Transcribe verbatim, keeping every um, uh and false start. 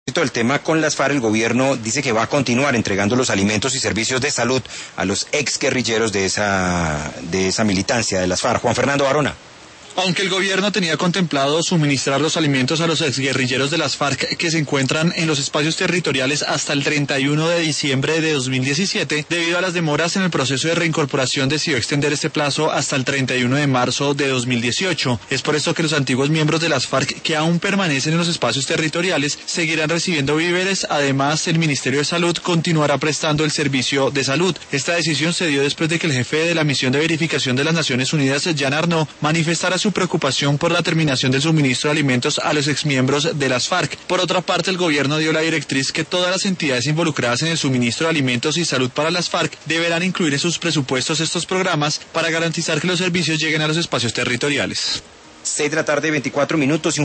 El tema con las FARC, el gobierno dice que va a continuar entregando los alimentos y servicios de salud a los ex guerrilleros de esa, de esa militancia de las FARC. Juan Fernando Barona. Aunque el gobierno tenía contemplado suministrar los alimentos a los exguerrilleros de las FARC que se encuentran en los espacios territoriales hasta el treinta y uno de diciembre de dos mil diecisiete, debido a las demoras en el proceso de reincorporación decidió extender este plazo hasta el treinta y uno de marzo de dos mil dieciocho. Es por esto que los antiguos miembros de las FARC que aún permanecen en los espacios territoriales seguirán recibiendo víveres. Además, el Ministerio de Salud continuará prestando el servicio de salud. Esta decisión se dio después de que el jefe de la misión de verificación de las Naciones Unidas, Jean Arnaud, manifestara su preocupación por la terminación del suministro de alimentos a los exmiembros de las FARC. Por otra parte, el gobierno dio la directriz que todas las entidades involucradas en el suministro de alimentos y salud para las FARC deberán incluir en sus presupuestos estos programas para garantizar que los servicios lleguen a los espacios territoriales. Seis de la tarde, veinticuatro minutos.